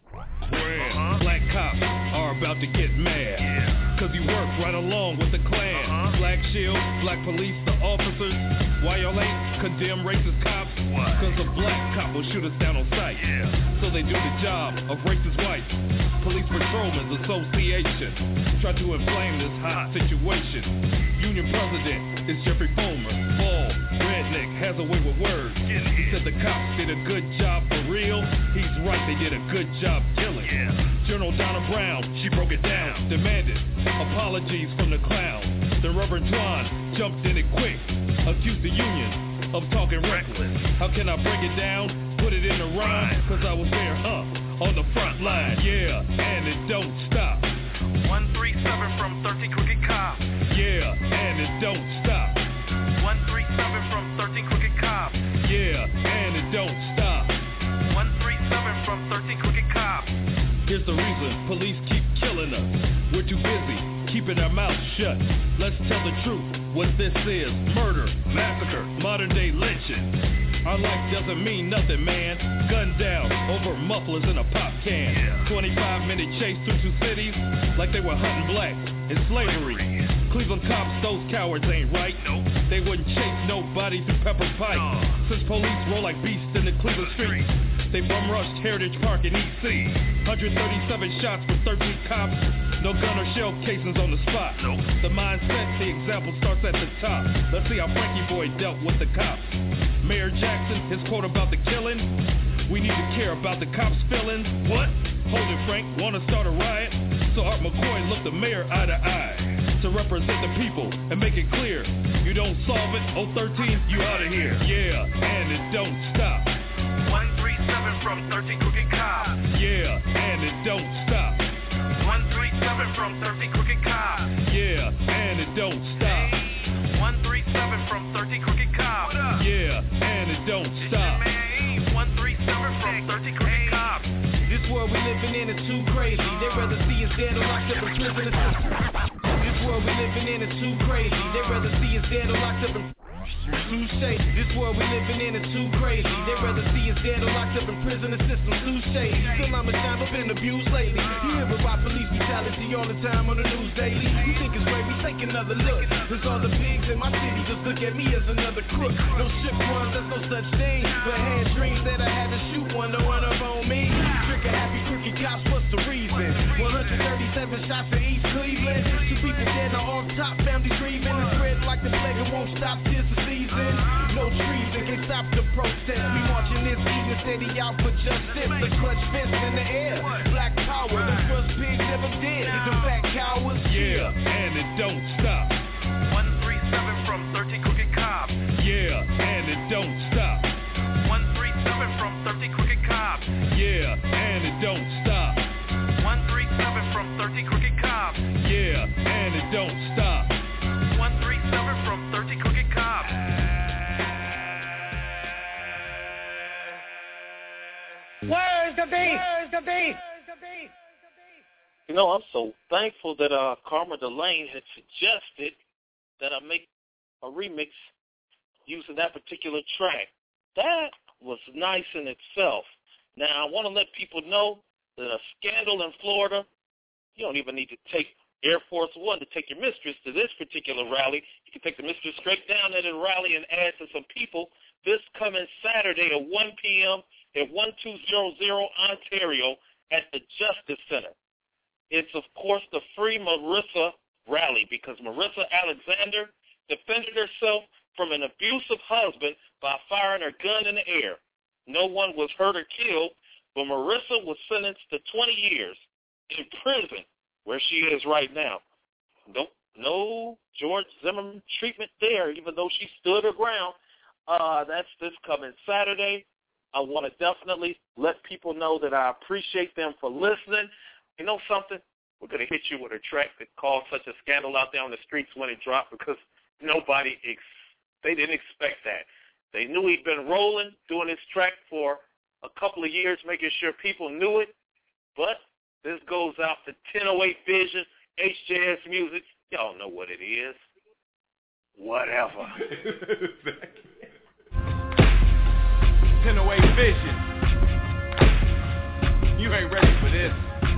with Black cops are about to get mad, cause you work right along with the Klan. Black shield, black police, the officers. Why y'all ain't condemn racist cops? Cause a black cop will shoot us down on sight. Yeah. So they do the job of racist whites. Police Patrolmen's Association try to inflame this hot situation. Union president is Jeffrey Fulmer. Bald, redneck, has a way with words. He said the cops did a good job for real. He's right, they did a good job killing. Yeah. General Donna Brown, she broke it down, demanded apologies from the clown. Then Reverend Twan jumped in it quick, accused the union of talking reckless. How can I break it down? Put it in a rhyme, cause I was there, huh, on the front line. Yeah, and it don't stop. one three seven from thirteen Crooked Cops. Yeah, and it don't stop. one three seven from thirteen Crooked Cops. Yeah, and it don't stop. one three seven from thirteen Crooked Cops. Here's the reason police keep killing us. We're too busy keeping our mouths shut. Let's tell the truth. What this is, murder, massacre, modern day lynching. Our life doesn't mean nothing, man. Gunned down over mufflers in a pop can. Yeah. twenty-five minute chase through two cities like they were hunting blacks in slavery. Cleveland cops, those cowards ain't right. Nope. They wouldn't chase nobody through pepper pipe. No. Since police roll like beasts in the Cleveland streets, they bum rushed Heritage Park in E C. one hundred thirty-seven shots with thirteen cops. No gun or shell casings on the spot. Nope. The mindset, the example starts at the top. Let's see how Frankie Boy dealt with the cops. Mayor Jackson, his quote about the killing. We need to care about the cops' feelings. What? Hold it, Frank. Want to start a riot? So Art McCoy looked the mayor eye to eye to represent the people and make it clear. You don't solve it, oh thirteen, you out of here. Yeah, and it don't stop. one three seven from thirteen Crooked Cops. Yeah, and it don't stop. one three seven from thirteen Crooked Cops. Yeah, and it don't stop. one three seven from thirteen Crooked Cops. Yeah, and it don't stop. one three seven from thirteen Crooked Cops. This world we living in is too crazy. They'd rather see us dead or locked up in prison. This world we living in is too crazy. They'd rather see us dead or locked up in Touche, this world we living in is too crazy. They'd rather see us dead or locked up in prison. The system's too shady. Still I'm a time, I've been abused lately. You hear about police brutality all the time on the news daily. You think it's great, we take another look. There's all the pigs in my city just look at me as another crook. No ship runs, there's no such thing. But had dreams that I had to shoot one to run up on me. Trick a happy crooked cops, what's the reason? one hundred thirty-seven shots in East Cleveland. Two people dead are off top, families grieving. It's spread like the plague, it won't stop this season. No treason can stop the protest. We marching this evening, steady out for justice. The clutch fist in the air. Black power, the first pigs never did. The fat cowards. Yeah, and it don't stop. one three seven from thirteen Crooked Cops. Yeah, and it don't stop. one three seven from thirteen Crooked Cops. Yeah, and it don't stop. one three seven from thirteen Crooked Cops. Yeah, and it don't stop. one three seven from thirteen Crooked Cops. Where's the beef? Where's the beef? You know, I'm so thankful that uh, Karma Delane had suggested that I make a remix using that particular track. That was nice in itself. Now, I want to let people know that a scandal in Florida, you don't even need to take Air Force One to take your mistress to this particular rally. You can take the mistress straight down at a rally and add to some people this coming Saturday at one p.m. at twelve hundred Ontario at the Justice Center. It's, of course, the Free Marissa rally because Marissa Alexander defended herself from an abusive husband by firing her gun in the air. No one was hurt or killed, but Marissa was sentenced to twenty years in prison, where she is right now. No, no George Zimmerman treatment there, even though she stood her ground. Uh, that's this coming Saturday. I want to definitely let people know that I appreciate them for listening. You know something? We're going to hit you with a track that caused such a scandal out there on the streets when it dropped because nobody, ex- they didn't expect that. They knew he'd been rolling, doing this track for a couple of years, making sure people knew it. But this goes out to ten oh eight Vision, H J S Music. Y'all know what it is. Whatever. ten oh eight Vision. You ain't ready for this.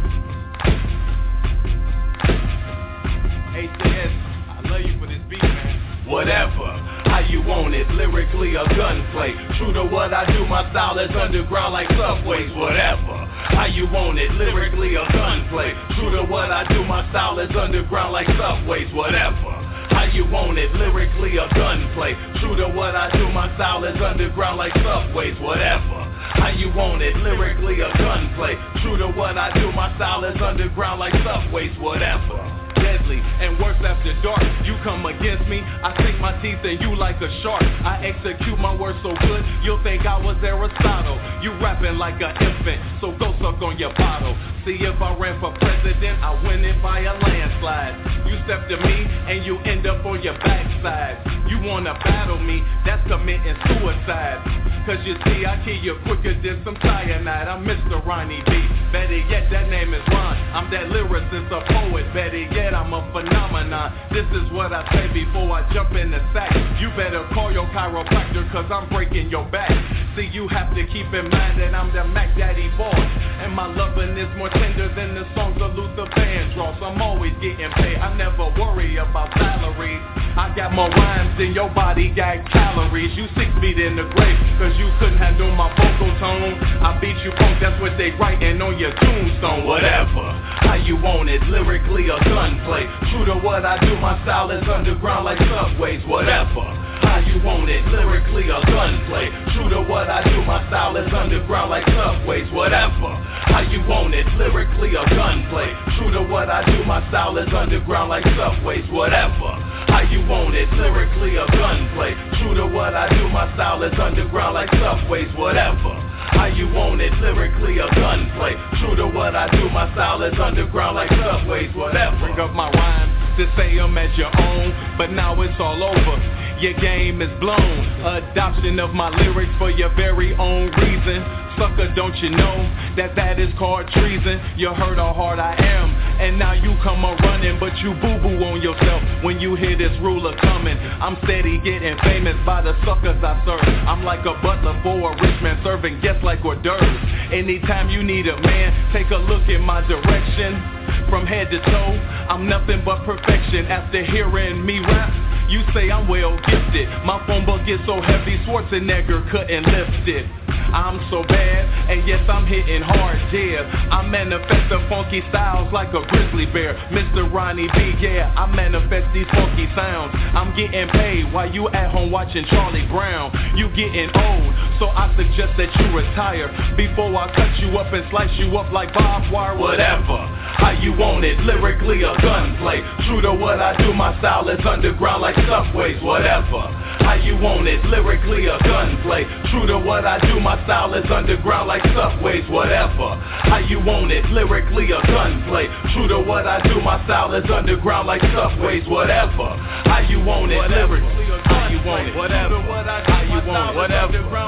H J S, I love you for this beat, man. Whatever, how you want it, lyrically a gunplay. True to what I do, my style is underground like subways. Whatever, how you want it, lyrically a gunplay. True to what I do, my style is underground like subways. Whatever, how you want it, lyrically a gunplay. True to what I do, my style is underground like subways. Whatever, how you want it, lyrically a gunplay. True to what I do, my style is underground like subways. Whatever. Deadly and worse after dark. You come against me, I sink my teeth in you like a shark. I execute my words so good, you'll think I was Aristotle. You rapping like an infant, so go suck on your bottle. See if I ran for president, I win it by a landslide. You step to me and you end up on your backside. You wanna battle me, that's committing suicide. Cause you see, I kill you quicker than some cyanide. I'm Mister Ronnie B. Better yet, that name is Ron. I'm that lyricist, a poet. Better yet, I'm a phenomenon. This is what I say before I jump in the sack. You better call your chiropractor, cause I'm breaking your back. See, you have to keep in mind that I'm the Mac Daddy boy. And my loving is more tender than the songs of Luther Vandross. I'm always getting paid, I never worry about salaries. I got more rhymes than your body got calories. You six feet in the grave, cause you couldn't handle my vocal tone. I beat you punk, that's what they writing on your tombstone. Whatever, how you want it, lyrically a gunplay. True to what I do, my style is underground like subways. Whatever, how you want it, lyrically a gunplay. True to what I do, my style is underground like subways. Whatever, how you want it, lyrically a gunplay. True to what I do, my style is underground like subways. Whatever, how you want it, lyrically a gunplay. True to what I do, my style is underground like subways. Whatever, how you want it, lyrically a gunplay. True to what I do, my style is underground like subways. Whatever. Bring up my rhymes to say them as your own, but now it's all over. Your game is blown. Adoption of my lyrics for your very own reason. sucker, don't you know that that is called treason? You heard how hard I am, and now you come a running, but you boo-boo on yourself when you hear this ruler coming. I'm steady getting famous by the suckers I serve. I'm like a butler for a rich man serving guests like hors d'oeuvres. Anytime you need a man, take a look in my direction. From head to toe, I'm nothing but perfection. After hearing me rap, you say I'm well gifted. My phone book gets so heavy, Schwarzenegger couldn't lift it. I'm so bad, and yes, I'm hitting hard, yeah. I manifest the funky styles like a grizzly bear. Mister Ronnie B, yeah, I manifest these funky sounds. I'm getting paid while you at home watching Charlie Brown. You getting old, so I suggest that you retire before I cut you up and slice you up like barbed wire. Whatever, how you want it, lyrically or gunplay. True to what I do, my style is underground like subways. Whatever, how you want it, lyrically or gunplay. True to what I do, my style is underground like subways. Whatever, how you want it, lyrically or gunplay. True to what I do, my style is underground like subways. Whatever, how you want it, lyrically or gunplay. How you want it, whatever, how you want it, whatever.